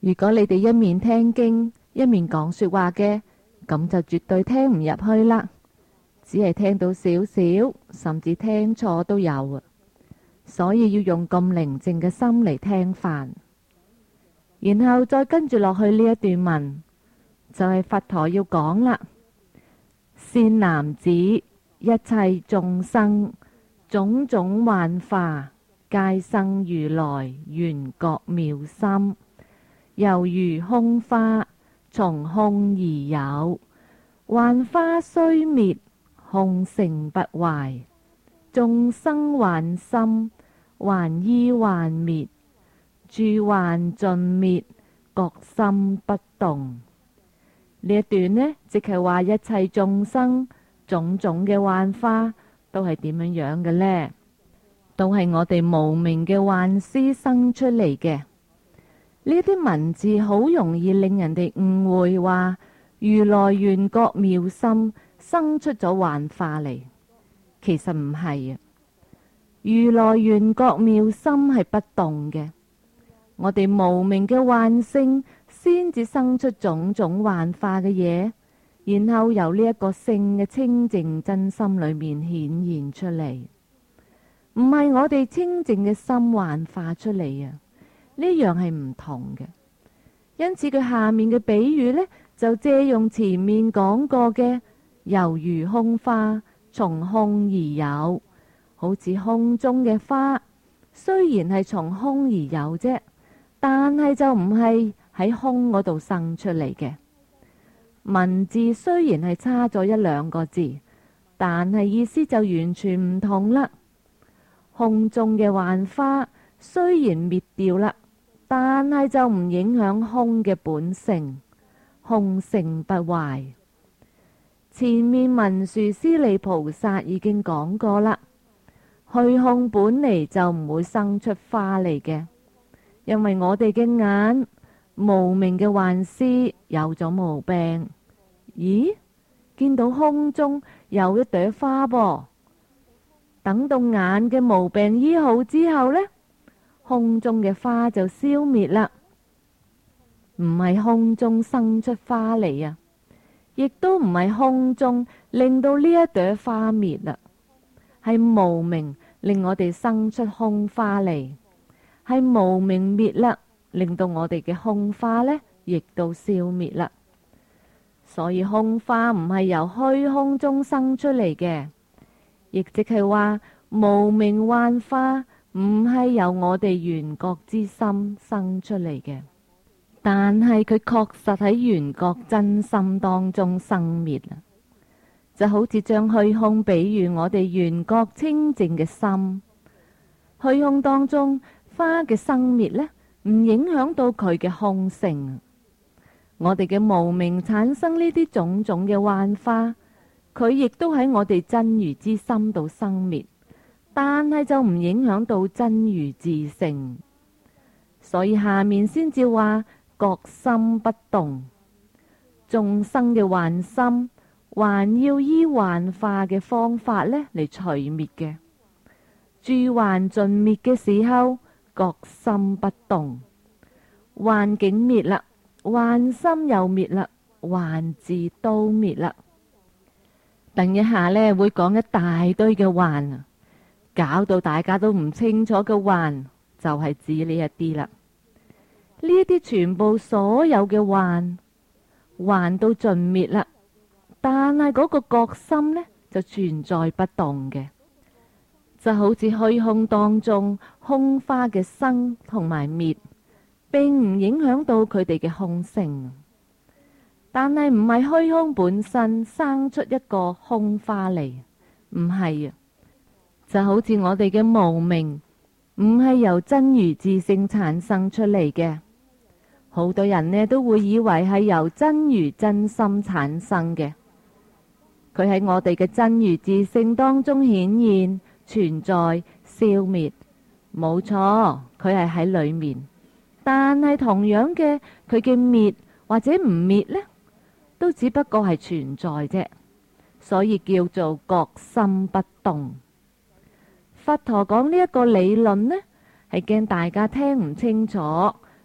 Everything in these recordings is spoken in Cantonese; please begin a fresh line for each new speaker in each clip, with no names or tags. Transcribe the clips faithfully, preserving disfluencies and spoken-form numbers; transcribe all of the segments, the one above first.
如果你哋一面聽經一面講說話嘅，咁就絕對聽唔入去啦，只係聽到少少，甚至聽錯都有啊。所以要用咁寧靜嘅心嚟聽法，然後再跟住落去呢一段文，就係佛陀要講啦。善男子，一切眾生種種幻化，皆生如來緣覺妙心，猶如空花，從空而有。幻花雖滅，空性不壞。眾生幻心，幻依幻滅，住幻盡滅，覺心不動。呢一段呢，即係話一切眾生種種嘅幻花都係點樣樣嘅呢？都係我哋無明嘅幻思生出嚟嘅。呢啲文字好容易令人哋誤會話如來緣覺妙心生出咗幻化嚟，其實唔係啊。如來緣覺妙心係不動嘅，我哋無明嘅幻性先至生出種種幻化嘅嘢，然後由呢一個性嘅清淨真心裏面顯現出嚟，唔係我哋清淨嘅心幻化出嚟啊。呢樣係唔同嘅。因此佢下面嘅比喻呢，就借用前面講過嘅猶如空花，從空而有，好似空中嘅花，雖然係從空而有啫，但係就唔係喺空嗰度生出嚟嘅。文字雖然係差咗一兩個字，但係意思就完全唔同啦。空中嘅幻花雖然滅掉啦，但係就唔影響空嘅本性，空性不壞。前面文殊師利菩薩已經講過啦，虛空本嚟就唔會生出花嚟嘅，因為我哋嘅眼無明嘅幻思有咗毛病。咦？見到空中有一朵花噃，等到眼嘅毛病醫好之後呢，空中嘅花就消滅啦。唔係空中生出花嚟啊，亦都唔係空中令到呢一朵花滅啦，係無明令我哋生出空花嚟，係無明滅啦，令到我哋嘅空花呢亦都消滅啦。所以空花唔係由虛空中生出嚟嘅，亦即係話無明幻花唔係由我哋緣覺之心生出嚟嘅，但係佢確實喺緣覺真心當中生滅啦。就好似將虛空比喻我哋緣覺清淨嘅心，虛空當中花嘅生滅呢，唔影響到佢嘅空性。我哋嘅無明產生呢啲種種嘅幻花，佢亦都喺我哋真如之心度生滅，但係就唔影響到真如自性。所以下面先至話覺心不動，眾生嘅幻心還要依幻化嘅方法呢嚟除滅嘅。住幻盡滅嘅時候，覺心不動，幻境滅啦，幻心又滅啦，幻字都滅啦。等一下呢會講一大堆嘅幻啊，搞到大家都唔清楚嘅幻就係指呢一啲啦。呢一啲全部所有嘅幻，幻到盡滅啦，但係嗰個覺心呢就存在不動嘅，就好似虛空當中空花嘅生同埋滅，並唔影響到佢哋嘅空性。但係唔係虛空本身生出一個空花嚟，唔係啊，就好似我哋嘅無明唔係由真如自性產生出嚟嘅。好多人呢都會以為係由真如真心產生嘅，佢喺我哋嘅真如自性當中顯現存在消滅，冇錯，佢係喺裏面。但係同樣嘅，佢嘅滅或者唔滅呢，都只不過係存在啫，所以叫做覺心不動。佛陀講呢一個理論呢，係驚大家聽唔清楚，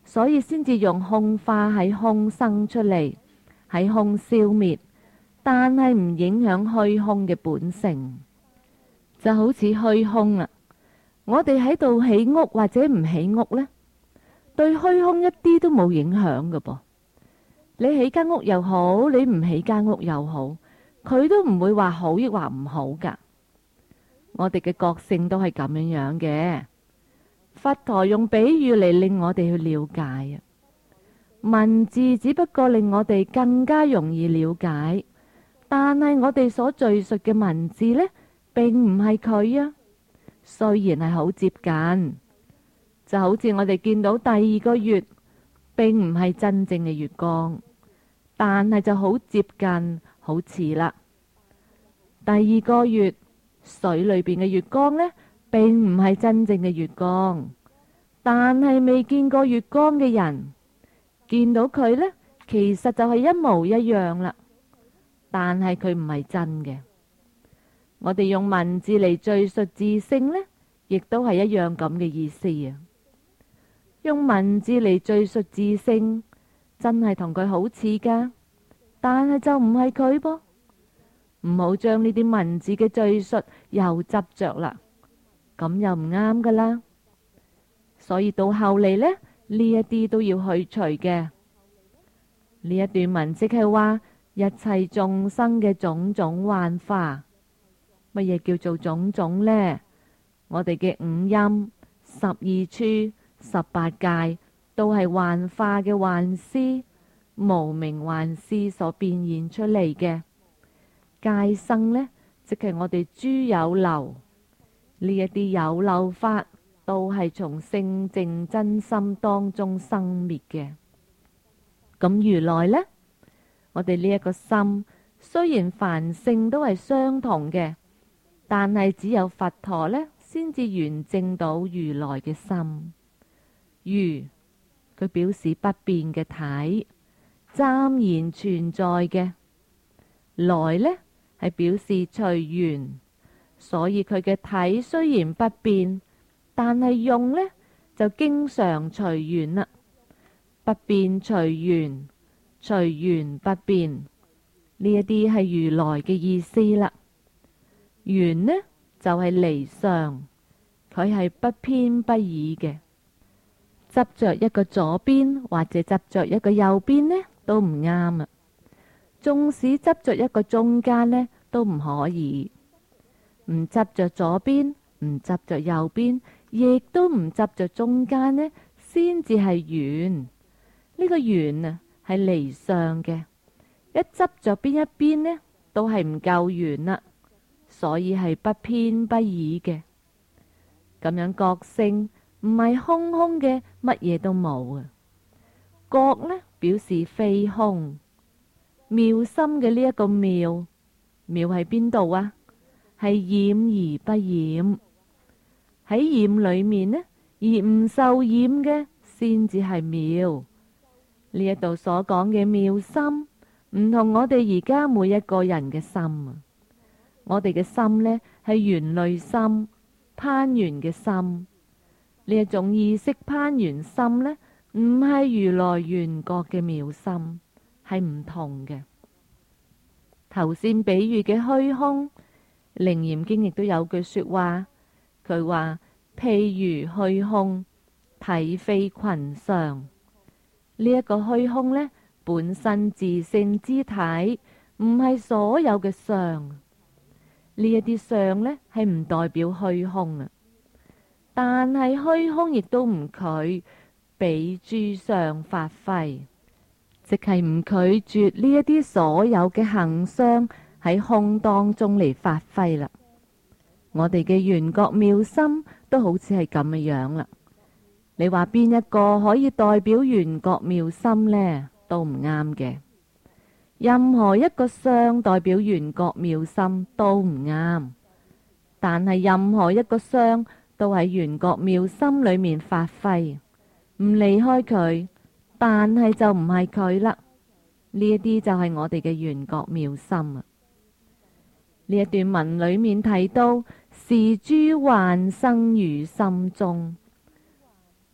所以先至用空化喺空生出嚟，喺空消滅，但係唔影響虛空嘅本性。就好似虛空啊，我哋喺度起屋或者唔起屋呢，對虛空一啲都冇影響㗎噃。你起間屋又好，你唔起間屋又好，佢都唔會話好亦話唔好噶。我哋嘅覺性都係咁樣樣嘅。佛陀用比喻嚟令我哋去了解啊，文字只不過令我哋更加容易了解，但係我哋所敘述嘅文字呢，並唔係佢啊。雖然係好接近，就好似我哋見到第二個月，並唔係真正嘅月光，但係就好接近，好似啦。第二個月水裏邊嘅月光呢，並唔係真正嘅月光，但係未見過月光嘅人見到佢呢，其實就係一模一樣啦。但係佢唔係真嘅。我哋用文字嚟敘述自性呢，亦都係一樣咁嘅意思啊。用文字嚟敘述自性，真係同佢好似噶，但係就唔係佢噃。唔好將呢啲文字嘅敘述又執着啦，咁又唔啱噶啦。所以到後嚟呢，呢一啲都要去除嘅。呢一段文即係話一切眾生嘅種種幻化。乜嘢叫做種種呢？我哋嘅五陰、十二處、十八界都係幻化嘅幻思，無明幻思所變現出嚟嘅。界生呢，即係我哋諸有漏，呢一啲有漏法都係從性淨真心當中生滅嘅。咁如來呢，我哋呢一個心雖然凡性都係相同嘅，但係只有佛陀呢，先至圓證到如來嘅心。如佢表示不變嘅體，暫然存在嘅；來呢係表示隨緣，所以佢嘅體雖然不變，但係用呢就經常隨緣啦。不變隨緣，隨緣不變，呢一啲係如來嘅意思啦。緣呢就係離相，佢係不偏不倚嘅。執着一個左邊或者執着一個右邊呢，都唔啱啊。縱使執着一個中間呢，都唔可以。唔執着左邊，唔執着右邊，亦都唔執着中間呢，先至係緣。呢個緣啊係離相嘅，一執着邊一邊呢，都係唔夠緣啦。所以係不偏不倚嘅。咁樣覺性唔係空空嘅，乜嘢都冇啊。覺呢表示非空，妙心嘅呢一個妙，妙喺邊度啊？係染而不染，喺染裏面呢，而唔受染嘅先至係妙。呢一度所講嘅妙心，唔同我哋而家每一個人嘅心啊。我哋嘅心呢，係緣類心，攀緣嘅心。呢一種意識攀緣心呢，唔係如來緣覺嘅妙心，係唔同嘅。頭先比喻嘅虛空，《楞嚴經》亦都有句說話，佢話譬如虛空，體非群相。呢、這、一個虛空呢，本身自性之體，唔係所有嘅相。呢一啲相呢，係唔代表虛空啊，但係虛空亦都唔拒彼諸相發揮，即係唔拒絕呢一啲所有嘅行相喺空當中嚟發揮啦。我哋嘅緣覺妙心都好似係咁嘅樣啦。你話邊一個可以代表緣覺妙心呢？都唔啱嘅。任何一個相代表緣覺妙心都唔啱，但係任何一個相都喺緣覺妙心裏面發揮，唔離開佢，但係就唔係佢啦。呢一啲就係我哋嘅緣覺妙心啊！呢一段文裏面提到，是諸幻生於心中，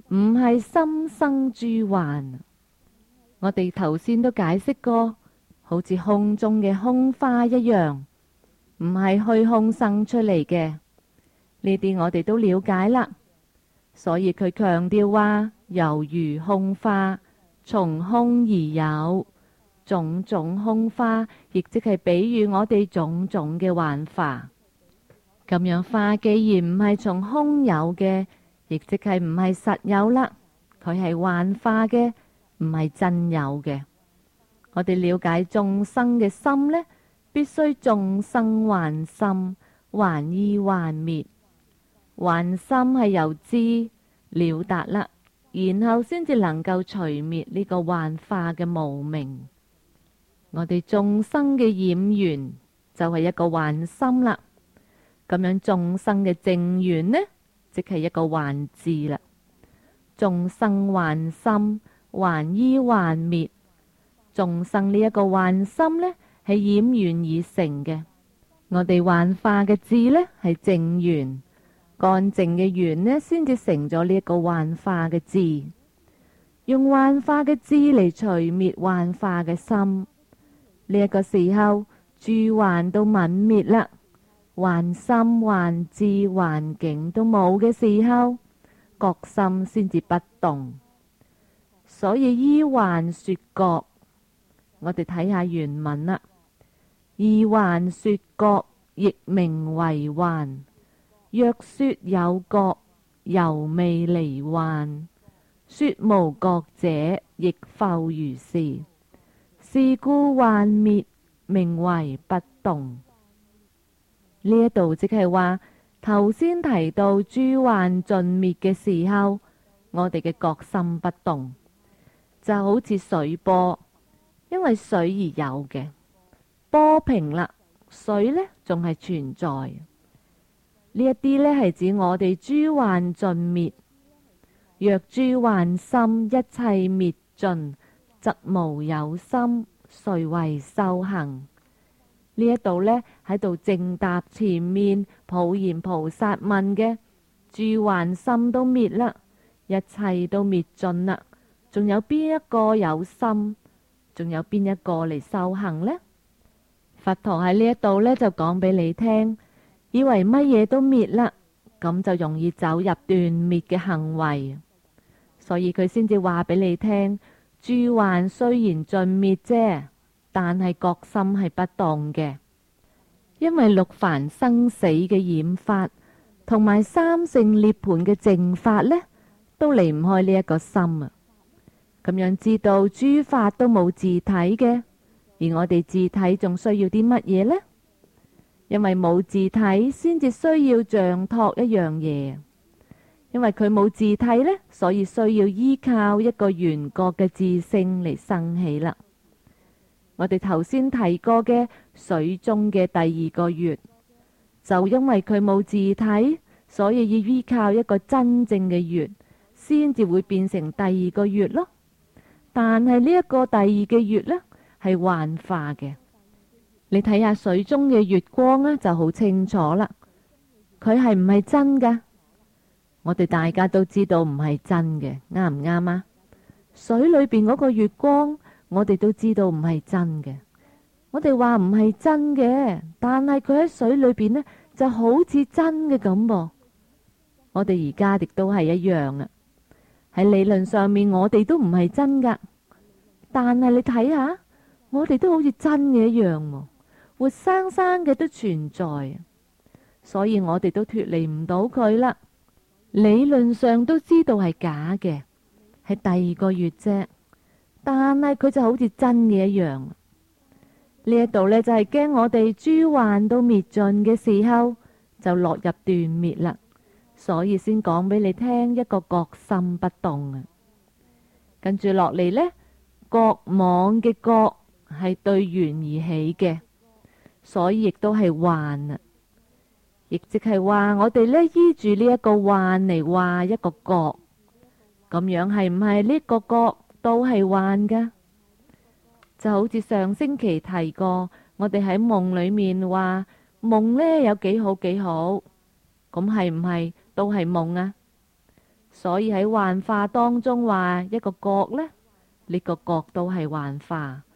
唔係心生諸幻。我哋頭先都解釋過，好似空中嘅空花一樣，唔係虛空生出嚟嘅。呢啲我哋都了解啦。所以佢強調話，猶如空花，從空而有，種種空花，亦即係比喻我哋種種嘅幻化。咁樣花既然唔係從空有嘅，亦即係唔係實有啦，佢係幻化嘅，唔係真有嘅。我哋了解眾生嘅心呢，必須眾生幻心，幻依幻滅。幻心係由知了達啦，然後先至能夠除滅呢個幻化嘅無明。我哋眾生嘅染緣就係一個幻心啦。咁樣眾生嘅淨緣呢，即係一個幻智啦。眾生幻心，幻依幻滅。眾生呢一個幻心呢，係染緣而成嘅。我哋幻化嘅智呢，係淨緣，乾淨嘅緣呢，先至成咗呢一個幻化嘅智。用幻化嘅智嚟除滅幻化嘅心，呢一個時候諸幻都泯滅啦。幻心、幻智、幻境都冇嘅時候，覺心先至不動。所以依幻說覺，我哋睇下原文啦。依幻說覺，亦名為幻。若說有覺，猶未離幻。說無覺者，亦復如是。是故幻滅，名為不動。呢一度即係話，頭先提到諸幻盡滅嘅時候，我哋嘅覺心不動，就好似水波，因為水而有嘅，波平啦，水呢仲係存在。呢一啲呢係指我哋諸幻盡滅。若諸幻心一切滅盡，則無有心，誰為修行？呢一度呢，喺度正答前面普賢菩薩問嘅，諸幻心都滅啦，一切都滅盡啦，仲有邊一個有心？仲有邊一個嚟修行呢？佛陀喺呢一度呢，就講俾你聽，以為乜嘢都滅啦，咁就容易走入斷滅嘅行為，所以佢先至話俾你聽，諸幻雖然盡滅啫，但係覺心係不動嘅，因為六凡生死嘅染法，同埋三乘涅槃嘅淨法呢，都離唔開呢一個心啊。咁樣知道諸法都冇自體嘅，而我哋自體仲需要啲乜嘢呢？因為冇自體，先至需要像託一樣嘢。因為佢冇自體呢，所以需要依靠一個緣覺嘅自性嚟生起啦。我哋頭先提過嘅水中嘅第二個月，就因為佢冇自體，所以要依靠一個真正嘅月，先至會變成第二個月咯。但係呢一個第二嘅月呢，係幻化嘅。你睇下水中嘅月光呢，就好清楚啦。佢係唔係真噶？我哋大家都知道唔係真嘅，啱唔啱啊？水裏邊嗰個月光，我哋都知道唔係真嘅。我哋話唔係真嘅，但係佢喺水裏邊呢，就好似真嘅咁噃。我哋而家亦都係一樣啊。喺理論上面，我哋都唔係真噶，但係你睇下，我哋都好似真嘅一樣喎，活生生嘅都存在，所以我哋都脫離唔到佢啦。理論上都知道係假嘅，係第二個月啫，但係佢就好似真嘅一樣。呢一度呢，就係驚我哋諸幻都滅盡嘅時候，就落入斷滅啦。所以先講俾你聽一個覺心不動啊。跟住落嚟呢，覺妄嘅覺係對緣而起嘅，所以亦都係幻啊。亦即係話我哋呢，依住呢一個幻嚟話一個覺，咁樣係唔係呢個覺都係幻噶？就好似上星期提過，我哋喺夢裏面話夢呢有幾好幾好，咁係唔係都係夢啊？ 所以喺幻化當中話一個覺呢，呢個覺都係幻化。